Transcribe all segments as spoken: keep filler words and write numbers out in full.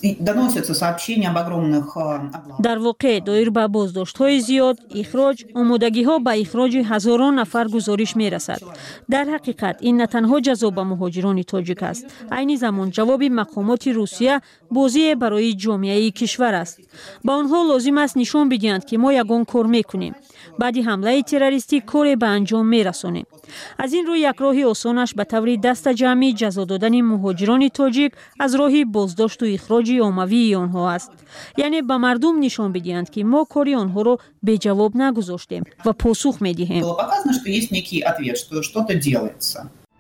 доносятся сообщения об огромных облавах. در واقع دایر به بازداشت‌های زیاد، اخراج، آمادگی‌ها به اخراج هزاران نفر گزارش می‌رسد. در حقیقت این نه تنها جذاب مهاجران تاجیک است، عین زمان جواب مقامات روسیه بازی برای جامعه کشور است. با آنها لازم است نشان بدهند که ما یگان کار می‌کنیم. بعد حمله تروریستی کار به انجام می‌رسانیم. از این روی یک راه آسانش به طور دست جمعی جزا دادن مهاجران تاجیک از راه بازداشت و اخراج عمومی آنها است. یعنی به مردم نشان بدهند که ما کاری آنها را به جواب نگذاشتیم و پاسخ می‌دهیم. Показано, что есть некий ответ, что что-то делается.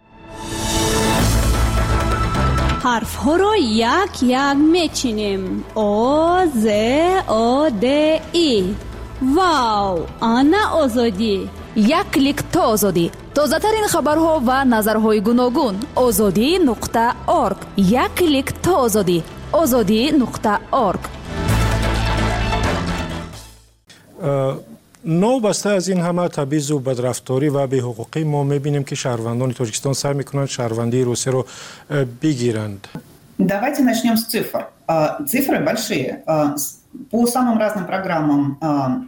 حرف ها را یک یک میچینیم. آ ز آ د ای. واو، آنا آزادی. یک کلیک تا آزادی. تازه ترین خبرها و نظرهای گوناگون. آزادی نقطه آرگ. یک کلیک تا آزادی. آزادی نقطه آرگ. نوبسته از این همه تبعیض و بدرفتاری و بی‌حقوقی ما می‌بینیم که شهروندان تاجیکستان سعی می‌کنند شهروندی روسیه رو بگیرند. Давайте начнем с цифр. Цифры большие. По самым разным программам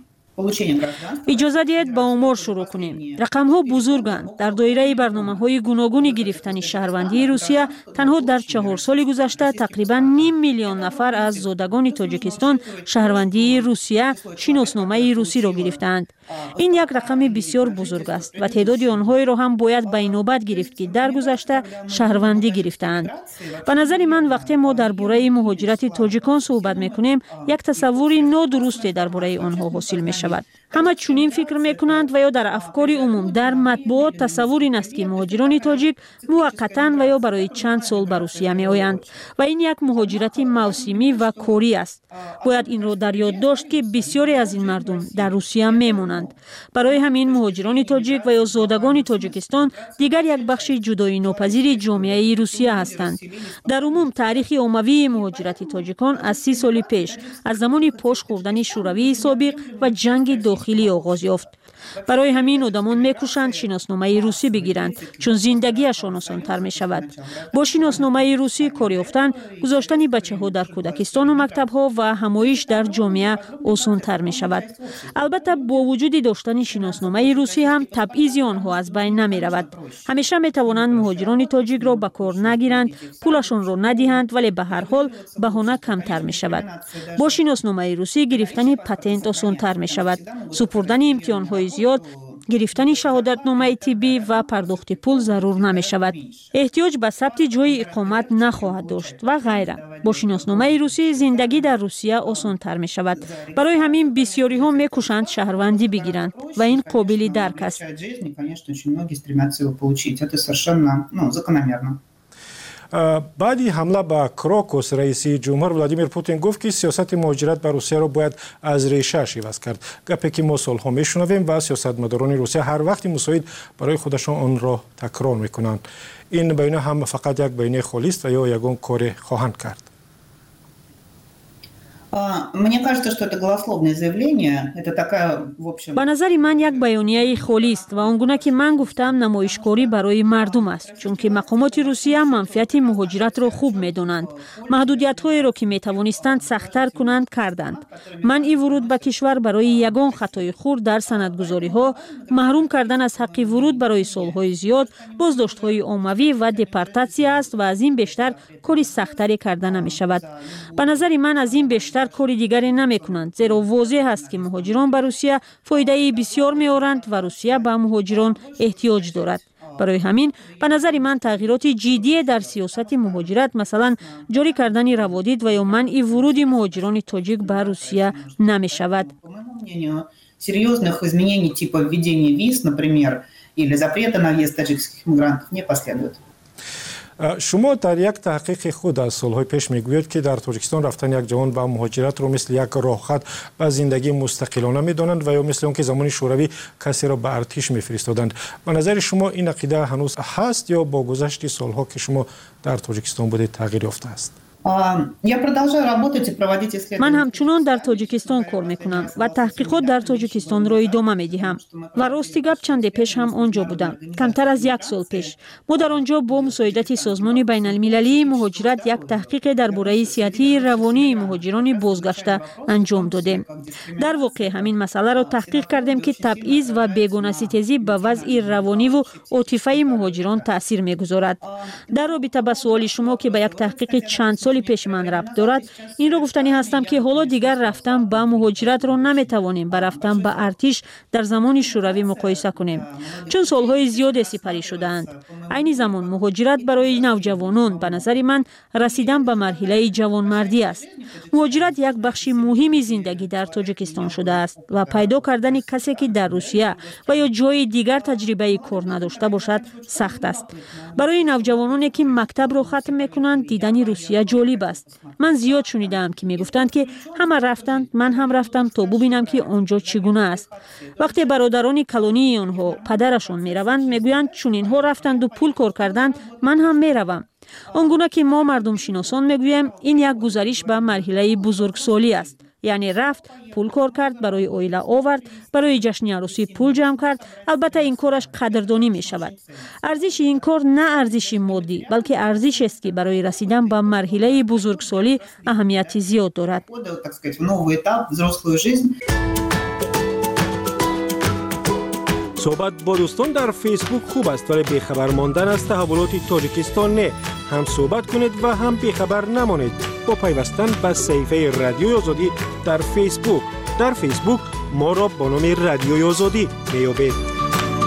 اجازه دهید با آمار شروع کنیم. رقم ها بزرگند. در دایره برنامه های گوناگون گرفتن شهروندی روسیه تنها در چهار سال گذشته تقریبا نیم میلیون نفر از زادگان تاجیکستان شهروندی روسیه شناسنامه روسی را گرفتند. این یک رقم بسیار بزرگ است و تعداد آنها را هم باید به نوبت گرفت که در گذشته شهروندی گرفتند. به نظر من وقتی ما درباره مهاجرت تاجیکان صحبت میکنیم یک تصوری نادرستی درباره آنها حاصل می شود. همه چنین فکر میکنند و یا در افکار عموم در مطبوعات تصور این است که مهاجران تاجیک موقتا و یا برای چند سال به روسیه می آیند و این یک مهاجرت موسمی و کاری است. باید این را در یاد داشت که بسیاری از این مردم در روسیه میمونند. برای همین مهاجران تاجیک و یا زادگان تاجیکستان دیگر یک بخش جدایی ناپذیر جامعه روسیه هستند. در عموم تاریخ عمومی مهاجرت تاجیکان از سی سال پیش از زمان پاش خوردن شوروی سابق و جنگ داخلی آغاز یافت. برای همین آدمان میکوشند شناسنامه روسی بگیرند چون زندگیشان آسان‌تر می شود. با شناسنامه روسی کار یافتن، گذاشتن بچه‌ها در کودکستان و مکتب‌ها و همایش در جامعه آسان‌تر می شود. البته با وجود داشتن شناسنامه روسی هم تبعیض آنها از بین نمی رود. همیشه می توانند مهاجران تاجیک را به کار نگیرند، پولشان را ندهند، ولی به هر حال بهانه کمتر می شود. با شناسنامه روسی گرفتن پتنت آسان‌تر می شود. سپردن امتحان‌های زیاد، گرفتن شهادتنامه طبی و پرداخت پول ضرور نمی شود. احتیاج به ثبت جای اقامت نخواهد داشت و غیره. با شناسنامه روسی زندگی در روسیه آسان تر می شود. برای همین بسیاری ها می کوشند شهروندی بگیرند و این قابل درک است. بعدی حمله به کراکوس رئیس جمهور ولادیمیر پوتین گفت که سیاست مهاجرت به روسیه را باید از ریشه عوض کرد. گپی که ما سالها میشنویم و سیاستمداران روسیه هر وقت مساعد برای خودشان آن را تکرار میکنند. این بیانیه هم فقط یک بیانیه خالی است و یا یگان کار خواهند کرد. Мне кажется, что это голословное заявление. Это такая, в общем... به نظر من یک بیانیه خالی است و آنگونه که من گفتم نمایشکاری برای مردم است، چون که مقامات روسیه منفعت مهاجرت را خوب می‌دانند. محدودیت‌هایی را که می‌توانستند سخت‌تر کنند کردند. منع ورود به کشور برای یگان خطای خرد در سندگذاری‌ها، محروم کردن از حق ورود برای سال‌های زیاد، بازداشت‌های عمومی و دپورتاسیون است و از این بیشتر کاری سخت‌تری کردن نمی‌شود. به نظر من از این بیشتر کاری دیگری نمی کنند، زیرا واضح است که مهاجران به روسیه فایده بسیار می آورند و روسیه به مهاجران احتیاج دارد. برای همین به نظر من تغییرات جدی در سیاست مهاجرت، مثلا جاری کردن روادید و یا منع ورود مهاجران تاجیک به روسیه نمی شود. Серьезных изменений типа введения виз, например, или запрета на въезд таджикских мигрантов не последует. شما در یک تحقیق خود از سالهای پیش میگویید که در تاجیکستان رفتن یک جوان به مهاجرت رو مثل یک راهخط به زندگی مستقلانه میدانند و یا مثل اون که زمان شوروی کسی را به ارتش میفرستادند. به نظر شما این عقیده هنوز هست یا با گذشت سالها که شما در تاجیکستان بودید تغییر یافته است؟ من همچنان در تاجیکستان کار میکنم و تحقیقات در تاجیکستان را ادامه میدهم و راستی گپ چند پیش هم آنجا بودم. کمتر از یک سال پیش ما در آنجا با مساعدت سازمان بین المللی مهاجرت یک تحقیق درباره صحتی روانی مهاجران بازگشته انجام دادیم. در واقع همین مسئله را تحقیق کردیم که تبعیض و بیگانه ستیزی به وضع روانی و عاطفی مهاجران تاثیر میگذارد. در رابطه با سوال شما که به یک تحقیق چند سالی پیش من ربط دارد، این را گفتنی هستم که حالا دیگر رفتن به مهاجرت را نمیتوانیم با رفتن به ارتش در زمان شوروی مقایسه کنیم، چون سالهای زیاد سپری شدند. عین زمان مهاجرت برای نوجوانان به نظر من رسیدن به مرحله جوانمردی است. مهاجرت یک بخش مهمی زندگی در تاجیکستان شده است و پیدا کردن کسی که در روسیه و یا جای دیگر تجربه کار نداشته باشد سخت است. برای نوجوانانی که مکتب را ختم میکنند دیدن روسیه جالب است. من زیاد شنیدم که میگفتند که همه رفتند، من هم رفتم تا ببینم که آنجا چگونه است. وقتی برادران کلونی آنها پدرشون میروند میگویند چون اینها رفتند و پول کار کردند من هم میروم. آنگونه که ما مردم شناسان میگوییم این یک گزارش به مرحله بزرگسالی است. یعنی رفت، پول کار کرد، برای اویله آورد، برای جشن عروسی پول جمع کرد. البته این کارش قدردانی می شود. ارزش این کار نه ارزش مادی بلکه ارزش است که برای رسیدن به مرحله بزرگسالی اهمیت زیاد دارد. صحبت با دوستان در فیسبوک خوب است ولی بیخبر ماندن از تحولات تاجیکستان نه. هم صحبت کنید و هم بیخبر نمانید با پیوستن به صفحه رادیوی آزادی در فیسبوک. در فیسبوک ما را با نام رادیوی آزادی میابید.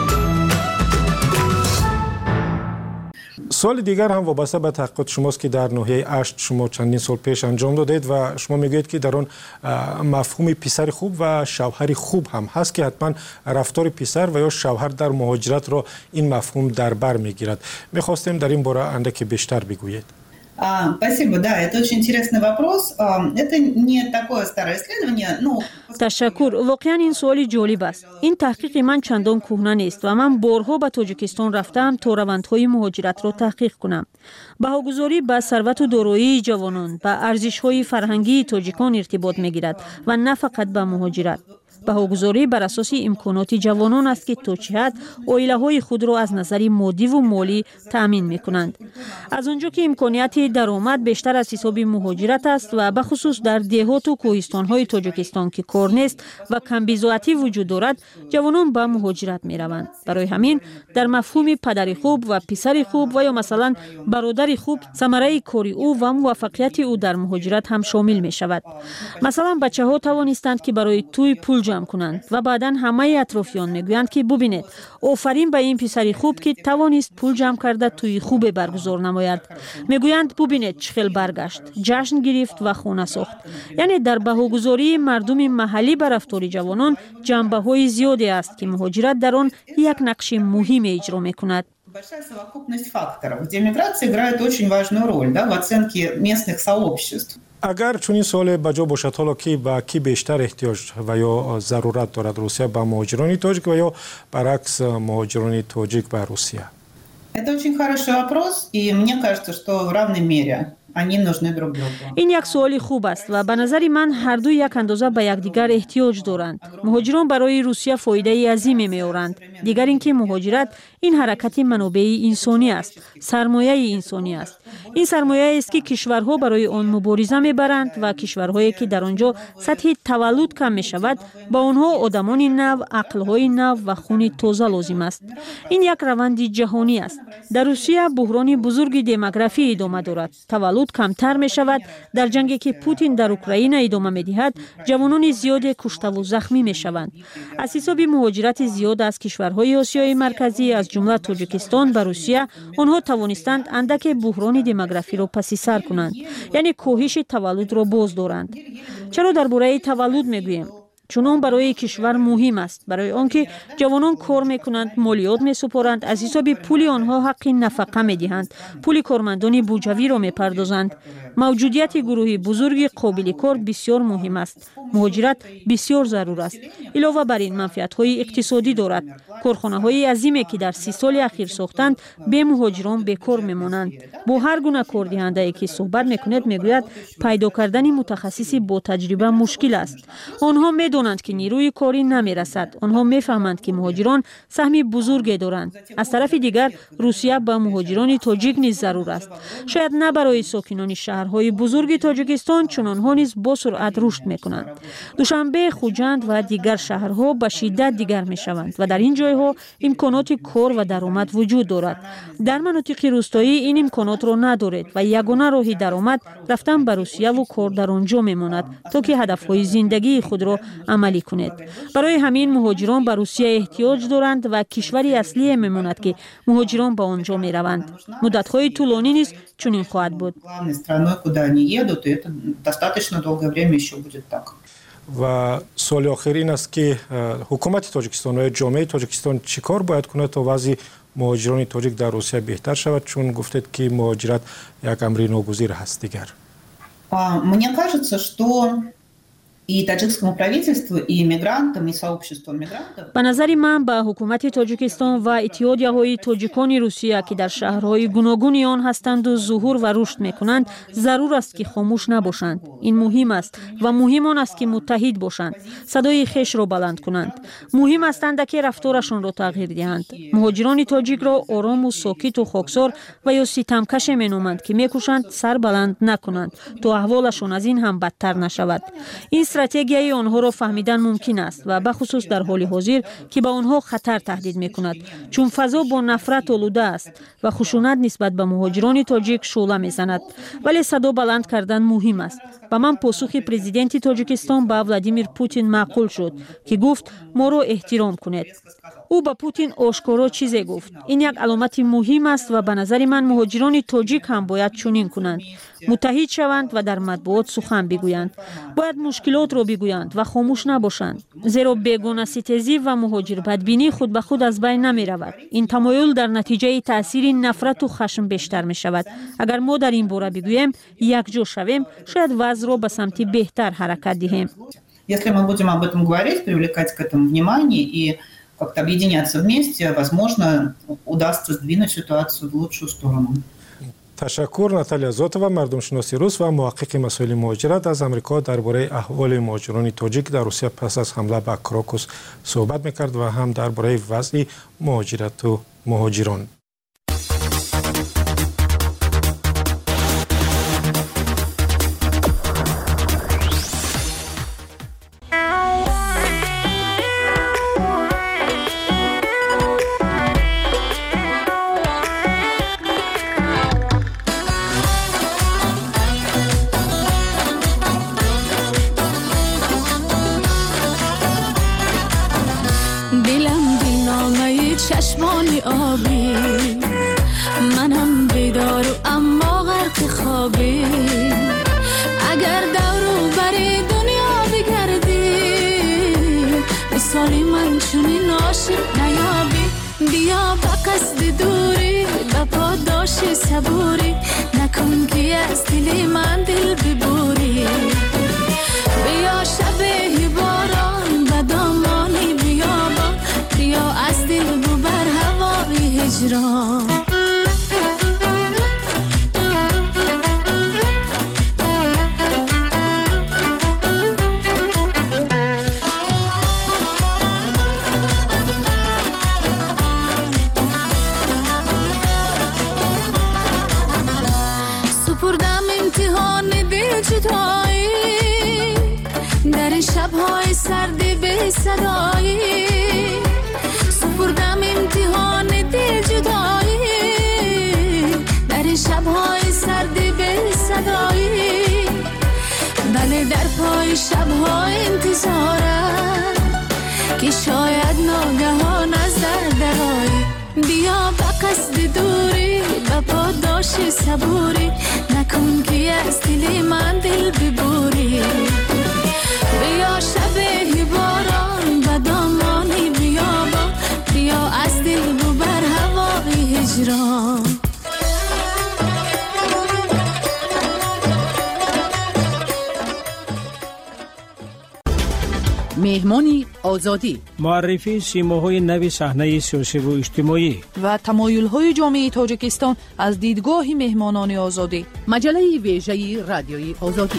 سوال دیگر هم وابسته به تحقیقات شماست که در ناحیه اشت شما چندین سال پیش انجام دادید و شما میگویید که در آن مفهوم پسر خوب و شوهر خوب هم هست که حتما رفتار پسر و یا شوهر در مهاجرت را این مفهوم در بر میگیرد. میخواستیم در این باره اندکی بیشتر بگویید. Спасибо, да, это очень интересный вопрос. Это не такое старое исследование, но... تشکر. واقعا این سوالی جالب است. این تحقیق من چندان کهنه نیست و من بارها به تاجیکستان رفتم تا روندهای مهاجرت را تحقیق کنم. بهاگذاری به ثروت و دارایی جوانان به ارزش‌های فرهنگی تاجیکان ارتباط می‌گیرد و نه فقط به مهاجرت. بهاگذاری بر اساس امکانات جوانان است که تا چه حد عائله‌های خود را از نظر مادی و مالی تأمین می‌کنند. از آنجا که امکانات درآمد بیشتر از حساب مهاجرت است و به خصوص در دهات و کوهستان‌های تاجیکستان که کار نیست و کمبیزاتی وجود دارد، جوانان به مهاجرت می‌روند. برای همین در مفهوم پدر خوب و پسر خوب و یا مثلا برادر خوب ثمره کار او و موفقیت او در مهاجرت هم شامل می‌شود. مثلا بچه‌ها توانستند که برای توی پول جمع کنند و بعداً همه اطرافیان میگویند که ببینید آفرین به این پسری خوب که توانست پول جمع کرده توی خوب برگزار نماید. میگویند ببینید چخیل برگشت، جشن گرفت و خانه ساخت. یعنی در بهاگذاری مردم محلی بر رفتار جوانان جنبه‌های زیادی است که مهاجرت در آن یک نقش مهم اجرا میکند. Большая совокупность факторов, где миграция играет очень важную роль, да, в оценке местных сообществ. اگر چنین سوال بجا باشد حالا کی با کی بیشتر احتیاج و یا ضرورت دارد روسیه با مهاجران تاجیک و یا برعکس مهاجران تاجیک با روسیه؟ Это очень хороший вопрос, и мне кажется, что в равной мере. این یک سوالی خوب است و به نظر من هر دو یک اندازه به یکدیگر احتیاج دارند. مهاجران برای روسیه فایده عظیمی می‌آورند. دیگر اینکه مهاجرت این حرکت منابع انسانی است، سرمایه انسانی است. این سرمایه است که کشورها برای آن مبارزه می‌برند و کشورهایی که در آنجا سطح تولد کم می‌شود با آنها آدمان نو، عقل‌های نو و خون تازه لازم است. این یک روند جهانی است. در روسیه بحران بزرگ دموگرافی ادامه دارد. تولد کمتر می شود. در جنگی که پوتین در اوکراین ادامه می دهد جوانان زیاد کشته و زخمی می شوند. از حساب مهاجرت زیاد از کشورهای آسیای مرکزی از جمله تاجیکستان به روسیه آنها توانستند اندک بحران دموگرافی را پس سر کنند، یعنی کاهش تولد را باز دارند. چرا درباره تولد می گوییم؟ چون آن برای کشور مهم است، برای آنکه جوانان کار میکنند، مالیات میسپارند، از حساب پول آنها حق نفقه میدهند، پول کارمندان بودجوی را میپردازند. موجودیت گروه بزرگ قابل کار بسیار مهم است. مهاجرت بسیار ضرور است. علاوه بر این منفعت‌های اقتصادی دارد. کارخانه‌های عظیمی که در سی سال اخیر ساختند به مهاجران بیکار میمانند. با هر گونه کاردهنده که صحبت میکند میگوید پیدا کردن متخصصی با تجربه مشکل است. آنها میدانند که نیروی کاری نمیرسد. آنها میفهمند که مهاجران سهم بزرگی دارند. از طرف دیگر روسیه به مهاجران تاجیک نیز ضرور است. شاید نه برای ساکنان شهرهای بزرگ تاجیکستان، چون آنها نیز با سرعت رشد میکنند. دوشنبه، خوجند و دیگر شهرها به شدت دیگر میشوند و در این جایها امکانات کار و درآمد وجود دارد. در مناطق روستایی این امکانات را ندارد و یگانه راه درآمد رفتن به روسیه و کار در آنجا میماند تا که هدفهای زندگی خود را عملی کنید. برای همین مهاجران به روسیه احتیاج دارند و کشوری اصلی میماند که مهاجران به آنجا میروند. مدت‌های طولانی نیز چنین خواهد بود. و سوال آخر این است که حکومت تاجیکستان و جامعه تاجیکستان چیکار باید کنه تا وضع مهاجران تاجیک در روسیه بهتر شود، چون گفتید که مهاجرت یک امر ناگزیر هست دیگر. Мне кажется, что и таджикскому правительству, и мигрантам, и сообществу мигрантов. به نظر من به حکومت تاجیکستان و اتحادیه‌های تاجیکان روسیه که در شهرهای گوناگون آن هستند و ظهور و رشد می‌کنند ضرور است که خاموش نباشند. این مهم است و مهم آن است که متحد باشند، صدای خیش را بلند کنند. مهم است که رفتارشان را تغییر دهند. مهاجران تاجیک را آرام و ساکت و خاکسار و یا ستمکش می‌نامند که می‌کوشند سر بلند نکنند تا احوالشان از این هم بدتر نشود. این استراتژی آنها را فهمیدن ممکن است و به خصوص در حال حاضر که به آنها خطر تهدید می‌کند، چون فضا با نفرت آلوده است و خشونت نسبت به مهاجران تاجیک شعله می‌زند. ولی صدا بلند کردن مهم است. و من پاسخ پرزیدنت تاجیکستان به ولادیمیر پوتین معقول شد که گفت ما را احترام کنید. او به پوتین آشکارا چیزی گفت. این یک علامت مهم است و به نظر من مهاجران تاجیک هم باید چنین کنند. متحد شوند و در مطبوعات سخن بگویند. باید مشکلات را بگویند و خاموش نباشند. زیرا بیگانه ستیزی و مهاجر بدبینی خود به خود از بین نمی رود. این تمایل در نتیجه تاثیر نفرت و خشم بیشتر می شود. اگر ما در این باره بگوییم یک جا شویم، شاید وضع را به سمت بهتر حرکت دهیم. Если мы будем об этом говорить, привлекать к этому внимание и как-то объединяться вместе, возможно, удастся сдвинуть ситуацию в лучшую сторону. تشکر. ناتالیا زوتووا، مردمشناسی روس و محقق مسائل مهاجرت از امریکا درباره احوال مهاجران تاجیک در روسیه پس از حمله به کراکوس صحبت می‌کرد و هم درباره وضع مهاجرت و مهاجران. چشمانی آبی منم بیدار و اما غرق خوابی اگر دورو بری دنیا بگردی مثالی من چونی عاشق نیابی بیا با قصد دوری با پاداش صبوری نکن که از دل من دل ببوری بیا شبه باران و دامانی بیابان بیا از دل ببر هوای هجران سپردم امتحان دل جدایی در این شب‌های سردی به صدایی سپردم امتحان دل جدایی در این شب‌های سردی به صدایی بله در پای شب‌ها انتظارم که شاید ناگهان از در درایی بیا با قصد دوری با پاداش صبوری نکن که از دل من دل ببوری بیا شب مهمانی آزادی، معرفی سیماهای نوی صحنه سیاسی و اجتماعی و تمایل‌های جامعه تاجیکستان از دیدگاه مهمانان آزادی. مجله ویژه رادیوی آزادی.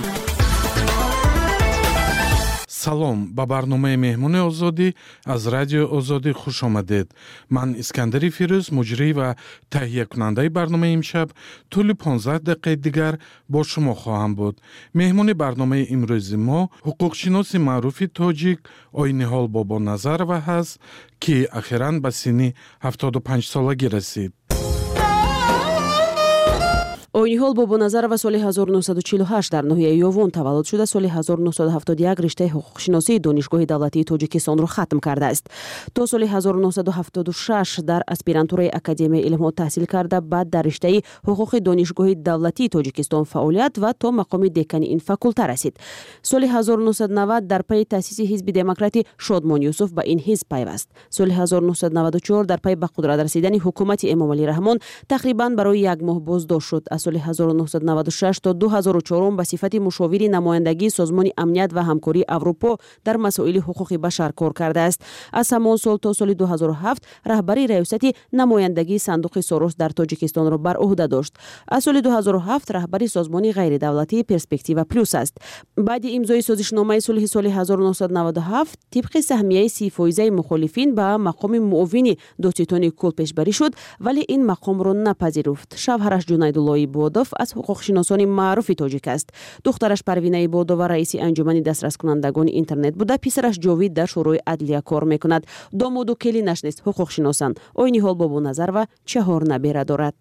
салом ба барномаи меҳмони озодӣ аз радиои озодӣ хуш омадед. Ман Искандари Фирӯз, муҷрӣ ва таҳиякунандаи барномаи имшаб тӯли понздаҳ дақиқаи дигар бо шумо хоҳам буд. Меҳмони барномаи имрӯзи мо ҳуқуқшиноси маъруфи тоҷик Ойниҳол Бобоназарова ҳаст, ки ахиран ба синни ҳафтоду панҷсолагӣ расид. Ойниҳол Бобоназарова соли ҳазору нуҳсаду чилу ҳашт дар ноҳияи Ёвон таваллуд шуда, соли ҳазору нуҳсаду ҳафтоду як риштаи ҳуқуқшиносии Донишгоҳи давлатии Тоҷикистонро хатм кардааст. То соли ҳазору нуҳсаду ҳафтоду шаш дар аспирантураи Академияи илмҳо таҳсил карда, баъд дар риштаи ҳуқуқи Донишгоҳи давлатии Тоҷикистон фаъолият ва то мақоми декани ин факулта расид. Соли ҳазору нуҳсаду навад дар пайи таъсиси ҳизби демократи Шодмон Юсуф ба ин ҳизб пайваст. Соли ҳазору нуҳсаду наваду чор дар пайи ба қудрат расидани ҳукумати Эмомалӣ Раҳмон тақрибан барои як моҳ боздошт шуд. Аз соли ҳазору нуҳсаду наваду шаш то ду ҳазору чорум ба сифати мушовири намояндагии Созмони амният ва ҳамкории Аврупо дар масоили ҳуқуқи башар кор кардааст. Аз ҳамон сол то соли ду ҳазору ҳафт раҳбари раёсати намояндагии Сандуқи Сорос дар Тоҷикистонро бар уҳда дошт. Аз соли ду ҳазору ҳафт раҳбари Созмони ғайридавлатии Перспектива Плюс аст. Баъди имзои созишномаи сулҳи соли ҳазору нуҳсаду наваду ҳафт тибқи саҳмияи си фоизаи мухолифин ба мақоми муовини Додситони Кул пешбарӣ шуд, вале ин мақомро напазируфт. Шавҳараш Ҷунайдулло Ибодов аз ҳуқуқшиносони маъруфи тоҷик аст. Духтараш Парвина Ибодова раиси анҷумани дастраскунандагони интернет буда, писараш Ҷовид дар шӯрои адлия кор мекунад. Домоду келинаш нест ҳуқуқшиносанд. Ойниҳол Бобоназарова чаҳор набера дорад.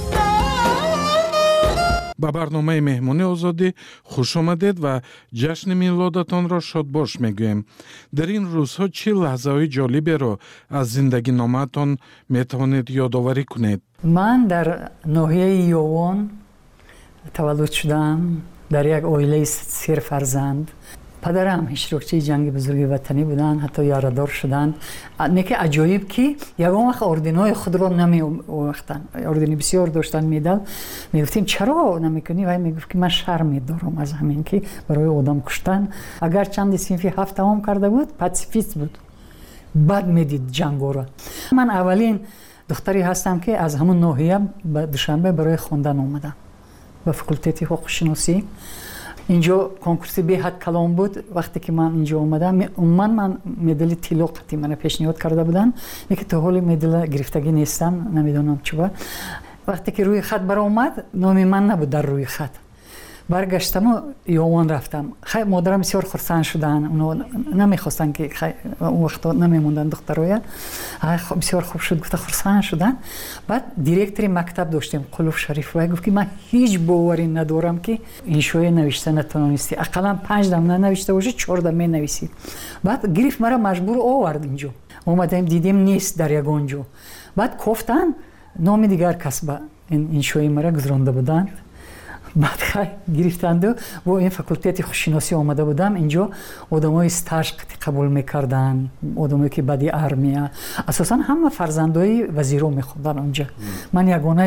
ба барномаи меҳмони озодӣ хуш омадед ва ҷашни милодатонро шодбош мегӯем. Дар ин рӯзҳо чӣ лаҳзаҳои ҷолиберо аз зиндагиномаатон метавонед ёдоварӣ кунед? ман дар ноҳияи Ёвон таваллуд шудам, дар як оилаи сер фарзанд. падарам иштирокчии ҷанги бузурги ватанӣ буданд, ҳатто ярадор шуданд. Неки аҷоиб ки ягон вақт орденҳои худро намеовахтанд. Ордени бисёр доштанд, медал. Мегуфтем чаро намекунӣ? Вай мегуфт ки ман шарм медорам аз ҳамин ки барои одам куштан. Агар чанди синфи ҳафт тамом карда буд, пацифист буд. бад медид ҷангоро. Ман аввалин духтаре ҳастам ки аз ҳамун ноҳия ба Душанбе барои хондан омадам ба факултети ҳуқуқшиносӣ. инҷо конкурси беҳад калон буд. Вақте ки ман инҷо омадам, умуман ман медали тилоқати мана пешниҳод карда буданд, неки то ҳоли медала гирифтагӣ нестам, намедонам чӣ ба. Вақте ки рӯи хат баромад, номи ман набуд дар рӯи хат. баргаштаму Ёвон рафтам. Хай модарам бисёр хурсанд шуданд. Уно намехостанд ки он вақто намемонданд духтароя. Ай бисёр хуб шуд, гуфта хурсанд шуданд. Баъд директори мактаб доштем, Қулуф Шарифова, гуфт ки ман ҳеҷ боварӣ надорам ки иншоя навишта натонисти. Ақаллан панҷ дам нанавишта боши, чор дам менависӣ. Баъд гирифт мара маҷбур овард инҷо. Омадем дидем нест дар ягон ҷо. Баъд кофтан номи дигар кас ба иншои мара гузронда буданд. баъд хай гирифтанду бо ин факултети хушиносӣ омада будам. инҷо одамои стаж қабул мекарданд, одамое ки баъди армия, асосан ҳама фарзандои вазиро мехондан онҷа. ман ягона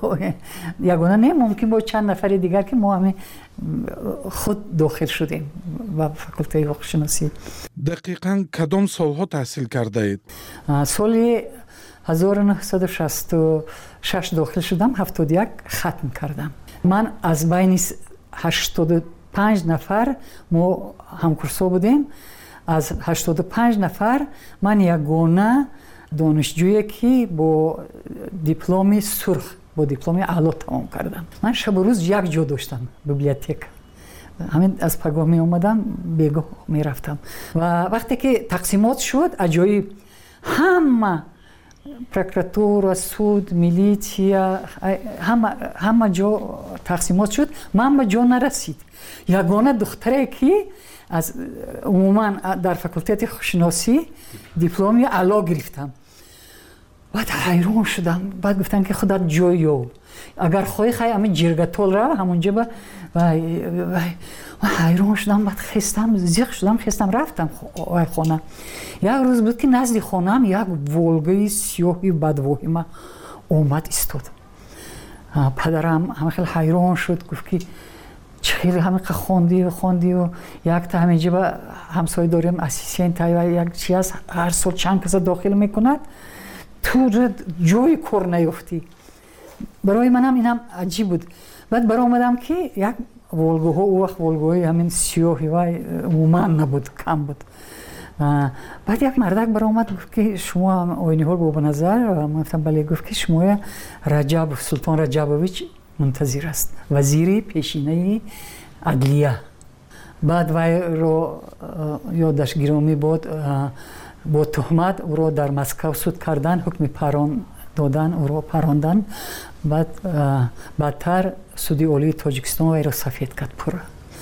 ягона не, мумкин бо чанд нафари дигар ки мо ҳаме худ дохил шудем ба факултаи ҳуқуқшиносӣ. дақиқан кадом солҳо таҳсил кардаед? соли ҳазору нуҳсаду шасту шаш дохил шудам, ҳафтоду як хатм кардам. ман аз байни ҳаштоду панҷ нафар мо ҳамкурсо будем. аз ҳаштоду панҷ нафар ман ягона донишҷӯе ки бо дипломи сурх, бо дипломи аъло тамом кардам. ман шабу рӯз як ҷо доштам, библиотека. ҳамин аз пагоҳ меомадам, бегоҳ мерафтам. ва вақте ки тақсимот шуд, аҷоиб ҳама прокуратура, суд, милитсия, ҳама ҷо тақсимот шуд. ман ба ҷо нарасид. ягона духтаре ки аз умуман дар факултети хушиносӣ дипломи аъло гирифтам. баъд ҳайрон шудам. баъд гуфтанд ки худат ҷой ёб. агар хоҳӣ хай ҳамин ҷиргатол рав, ҳамунҷа ба ҳайрон шудам. баъд хестам, зиқ шудам, хестам, рафтам хона. як рӯз буд ки назди хонаам як волгаи сиёҳи бадвоҳима омад истод. падарам ҳама хел ҳайрон шуд, гуфт ки خیلی همین خوندی و خوندی و یک تا همینجا با همسایه داریم اسیسینت و یک چی هست هر سال چند کس داخل میکند تو جای کار نیفتی. برای منم اینم عجیب بود. بعد برای اومدم که یک ولگوها او وقت ولگوهای همین سیاهی و عموما نبود، کم بود. بعد یک مردک برای اومد گفت که شما آینی ها رو به نظر و من گفتم بله. گفت که شما رجب سلطان رجبویچ منتظر است، وزیر پیشینه عدلیه. بعد وی رو یادش گرامی بود با تهمت او را در مسکو صد کردن، حکم پران دادن، او را پراندن. بعد بعدتر سودی عالی تاجیکستان وی را سفید کرد پورا.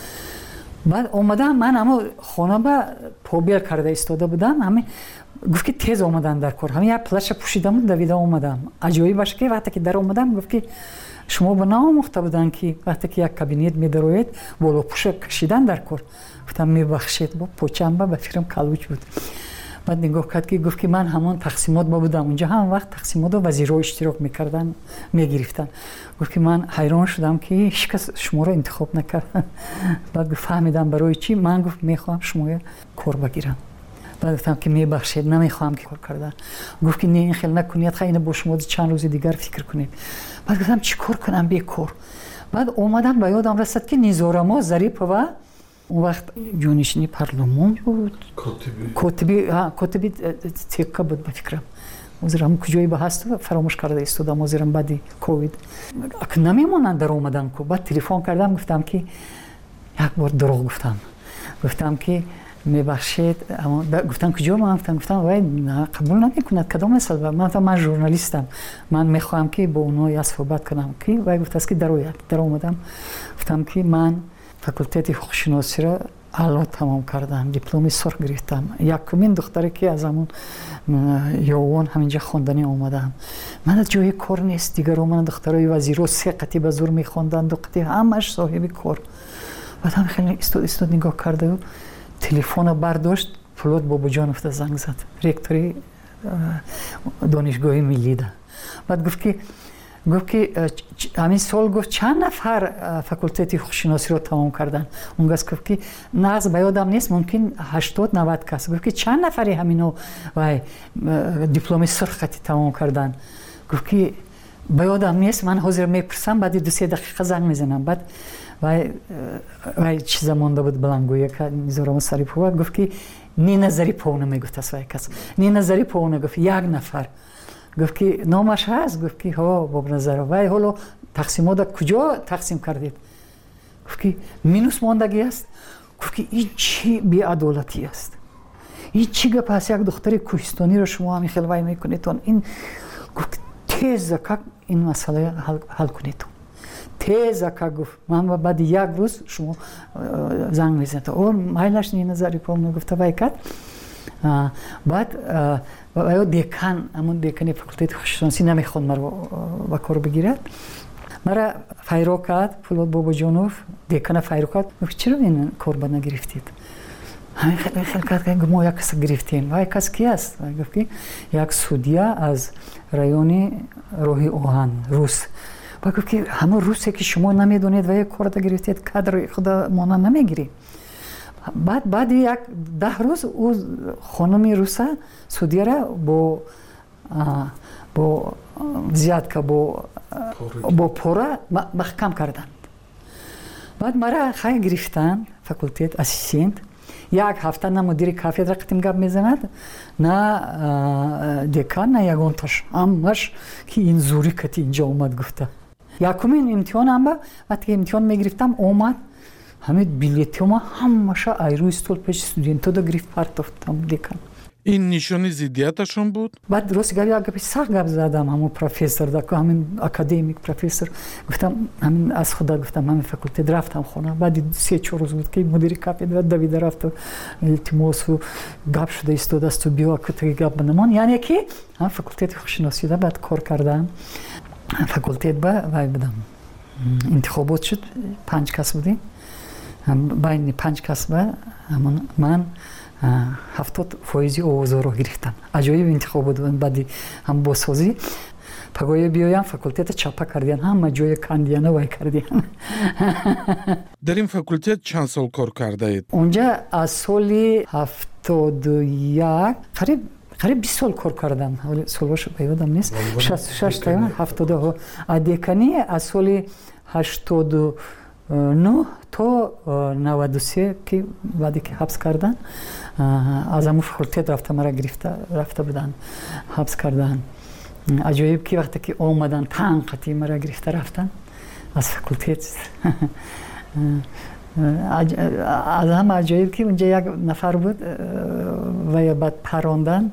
بعد اومدم من اما خانه با پوبیل کرده ایستاده بودم، همین گفت که تیز اومدن در کار، همین یک پلش پوشیدم دویده اومدم. عجیبی باشه که وقتی که در اومدم گفت که شما به ناموخته بودن که وقتی که یک کابینت میدروید بالا پوش کشیدن در کار. گفتم میبخشید با پوچم با فکرم کلوچ بود. بعد نگاه کرد که گفت که من همون تقسیمات با بودم اونجا، هم وقت تقسیمات و وزیرها اشتراک میکردن میگرفتن. گفت که من حیران شدم که هیچ کس شما رو انتخاب نکرد. بعد گفت فهمیدم برای چی. من گفت میخوام شما کار بگیرم. بعد گفتم که میبخشید نمیخوام که کار کردن. گفت که نه این خیلی نکنید، خیلی با شما چند روز دیگر فکر کنید. بعد گفتم چی کار کنم بیکار. بعد اومدم به یادم رسید که نیزارما ظریف و اون وقت جانشینی پارلمان بود، کاتبی ها کاتبی تیکا بود به فکرم. وزیرم کجایی به هست فراموش کرده استودم وزیرم بعدی کووید. اگه نمیمونن در اومدن کو. بعد تلفن کردم گفتم که یک بار دروغ گفتم. گفتم که میبخشید اما گفتم کجا من گفتم گفتم وای نه قبول نمیکند کدام مثال. من من ژورنالیستم، من میخوام که با اونها یا صحبت کنم که وای گفت است که در در اومدم. گفتم که من فاکولته حقوق شناسی را اعلا تمام کردم، دیپلم سرخ گرفتم. یکمین دختری که از همون یوان همینجا خواندنی اومدم. من از جای کار نیست دیگر. من دخترای وزیرو سه قطعه به زور میخواندن، دو قطعه همش صاحب کار. بعد هم خیلی استاد استاد نگاه کرده و تلفن برداشت، فولاد بابا جانوف زنگ زد، رکتوری دانشگاه ملی ده. بعد گفت که گفت که همین سال گفت چند نفر فاکولته حقوق شناسی رو تمام کردن. اون گفت که نقص به یادم نیست، ممکن هشتاد نود کس. گفت که چند نفری همینو وای دیپلم سرخ تمام کردن. گفت که به یادم نیست، من حاضر میپرسم بعد دو سه دقیقه زنگ میزنم. بعد وای وای چیزا مونده بود بلنگویه که میذارم سری پو. گفت که نی نظری پونه میگفت است وای کس نی نظری پونه. گفت یک نفر. گفت که نامش هست. گفت که ها با نظر وای حالا تقسیمات کجا تقسیم کردید؟ گفت که مینوس ماندگی است. گفت که این چی بی‌عدالتی است، این چی گپ است؟ یک دختر کوهستانی رو شما همین خیلی وای میکنید. این گفت تیز که این مسئله حل, حل کنید. تیز که گفت من بعد یک روز شما زنگ میزنید. اون مایلش نی نظری پام گفت وای کات. بعد و دیکان همون دیکانی فاکولته حقوق شناسی نمیخواد مرا با کار بگیرد. مرا فایرو کرد فولاد بابا جانوف، دیکان فایرو کرد. گفت چرا این کار با نگرفتید؟ همین خیلی خیلی کرد که ما یک کس گرفتیم. و یک کس کی است؟ گفت که یک سودیا از رایون روحی اوهان روس. و گفت که همون روسی که شما نمیدونید و یک کار دا گرفتید کادر خدا مانا نمیگیری. بعد بعد یک ده روز او خانمی روسا سودیا را با با زیاد که با با پورا محکم کردند. بعد مرا خیلی گرفتن فاکولته اسیستنت. یک هفته نه مدیر کافیدرا قتیم گپ میزند نه دکان نه یگانتاش همش که این زوری کتی اینجا اومد گفته. یکمین امتحانم با وقتی امتحان میگرفتم اومد همین بلیتم همش ایرو استول پیش استودنتا دو گرفت پرتافتم دکان. این نشانی ضدیتشون بود؟ بعد درست گفت یک سخت گپ زدم همون پروفسور دکو همین اکادمیک پروفسور. گفتم همین از خدا گفتم همین فاکولته رفتم خونه. بعد سه چهار روز بود که مدیر کافیدرا دوید رفت و التماس و گپ شده استاد است و بیا که گپ بنمان. یعنی که هم فاکولته حقوق شناسی دا بعد کار کردم. فاکولته با وای بدم انتخابات شد، پنج کس بودیم. بین پنج کس با همون من هفتاد فایزی اوازا رو گرفتم. عجایب انتخاب بود. بعدی هم بازسازی پگوی بیایم فاکولتت چاپا کردین همه جای کاندیانه وای کردین. در این فاکولتت چند سال کار کرده اید؟ اونجا از سالی هفتاد و یک قریب قریب بیست سال کار کردم. ولی سالش به یادم نیست. شصت و شش تا هفتاد و دکانی از سالی هشتاد و نه تا نود و سه که بعدی که حبس کردن از همون فاکولتت رفته مرا گرفته رفته بودن حبس کردن. عجایب که وقتی که آمدن تنقتی مرا گرفته رفتن از فاکولتت. از هم عجایب که اونجا یک نفر بود و بعد پراندن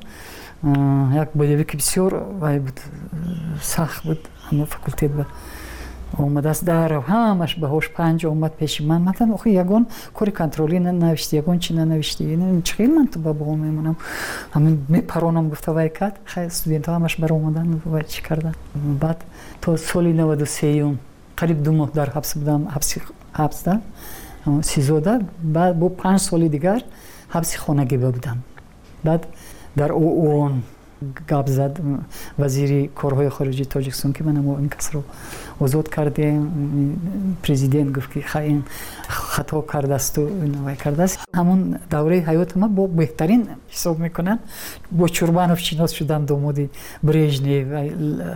یک بودی که بسیار و بود سخت بود همون فاکولتت بود. اومد از در و همش به هوش پنج اومد پیش من مثلا آخه یگون کاری کنترلی ننوشتی یگون چی ننوشتی این چقدر من تو بابا میمونم همین میپرونم گفته وای کرد خیلی استودنت ها همش بر اومدن و چی کردن. بعد تا سالی نود و سه قریب دو ماه در حبس بودم حبس حبس دادم سیزده. بعد با پنج سال دیگر حبس خانگی بودم. بعد در اون گپ زد وزیر کارهای خارجی تاجیکستان که من این کس رو آزاد کردیم. پرزیدنت گفت که خیلی خطا کرده است و اینو کرده است. همون دوره حیات ما با بهترین حساب میکنن. با چوربانوف شناس شدم داماد برژنیو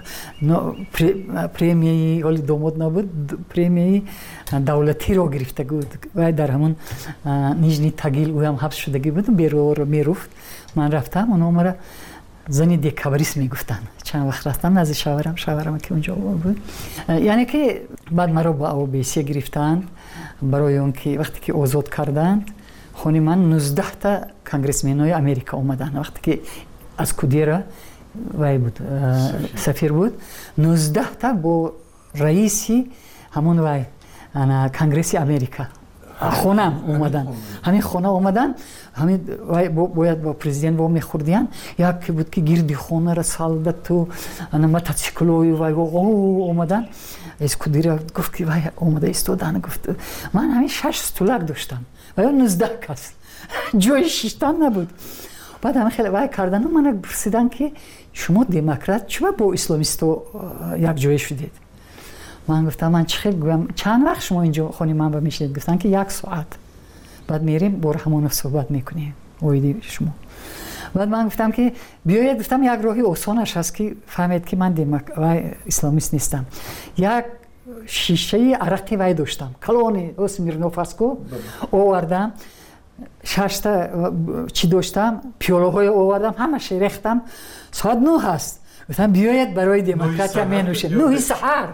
و پرمیه ولی داماد نبود پرمیه دولتی رو گرفته بود و در همون نیژنی تاگیل او هم حبس شدگی بود. بیرو رو میرفت من رفتم اونها مرا زنی دیکابریست میگفتن. چند وقت رفتم نزد شاورم شاورم که اونجا بود. یعنی که بعد مرا با او بیسی گرفتند برای اون که وقتی که آزاد کردند خونی من نوزده تا کنگرسمنای امریکا اومدن. وقتی که از کودیرا وای بود سفیر بود نوزده تا با رئیسی همون وای انا کنگرس امریکا خونم اومدن. همین خونه اومدن همین باید با پرزیدنت با میخوردیان یکی بود که گیردی خونه را سالده تو انا موتورسیکلوی وای او اومدن از کودیرا گفت که وای اومده استودن گفت من همین شش استولک داشتم و یا نوزده کس جای شیشتن نبود. بعد همه خیلی وای کردن من پرسیدن که شما دموکرات چرا با اسلامیستو یک جای شدید؟ من گفتم من چه گویم چند وقت شما اینجا خونی من با میشید؟ گفتن که یک ساعت. بعد میریم با رحمانوف صحبت میکنیم اویدی شما. بعد من گفتم که بیاید گفتم یک راهی آسانش هست که فهمید که من دموکرات اسلامیست نیستم. یک شیشه عرقی وای داشتم کلونی اسمیرنوفاسکو آوردم شش تا چی داشتم پیاله های آوردم همش ریختم ساعت نه هست. گفتم بیاید برای دموکراتیا می نوشیم. نه سحر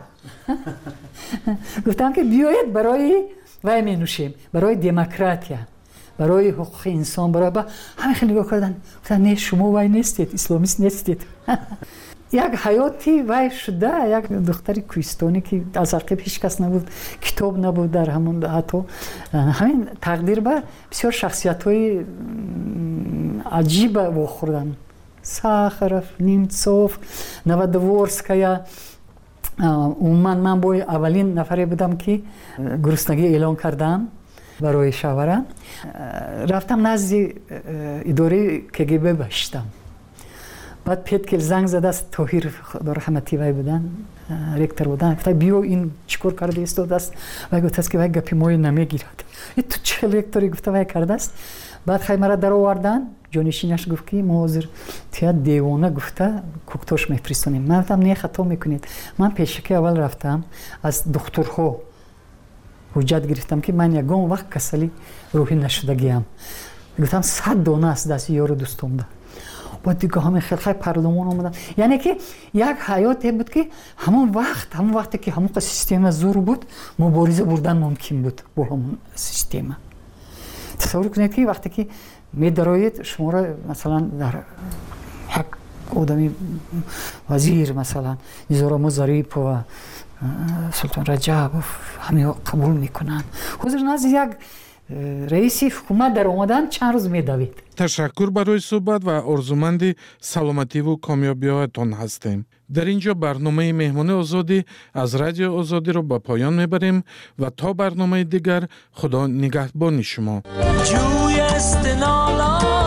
گفتم که بیاید برای وای می نوشیم برای دموکراتیا برای حقوق انسان برای با همه خیلی نگاه کردن گفتن نه شما وای نیستید اسلامیست نیستید. یک حیاتی وای شده یک دختری کوهستانی که از عقب هیچ کس نبود کتاب نبود در همون حتی همین تقدیر به بسیار شخصیت‌های عجیب واخوردن. ساخرف نیمتسوف نوادورسکایا من من با اولین نفری بودم که گرسنگی اعلان کردم برای شاورم. رفتم نزد اداره کگب باشتم. بعد پیت زنگ زده است طاهر خدا رحمتی وای بودن رکتر بودن. گفت بیو این چیکار کرده است دست و گفت است که وای گپی مو نمیگیرد. تو چه رکتری گفت وای کرده است. بعد خیلی مرا در آوردن جانشینش گفت که ما حاضر تیا دیوانه گفته کوکتوش میفرستونیم. من گفتم نه خطا میکنید. من پیشکی اول رفتم از دکترها حجت گرفتم که من یگان وقت کسلی روحی نشدگیم. گفتم صد دانه است دست یارو دوستم ده. بعد دیگه همه خیلی خیلی پرلمان آمدن. یعنی که یک حیاتی بود که همون وقت همون وقتی که همون سیستم زور بود مبارزه بردن ممکن بود با همون سیستم. تصور کنید که وقتی که می دراید شما را مثلا در یک آدمی وزیر مثلا نظام ظریف و سلطان رجب همه قبول میکنن حضور نزد یک رئیس حکومت در اومدن چند روز میدوید. تشکر برای صحبت و آرزومند سلامتی و کامیابی‌هایتان هستیم. در اینجا برنامه مهمان آزادی از رادیو آزادی رو به پایان میبریم و تا برنامه دیگر خدا نگهبان شما. جوی است نالا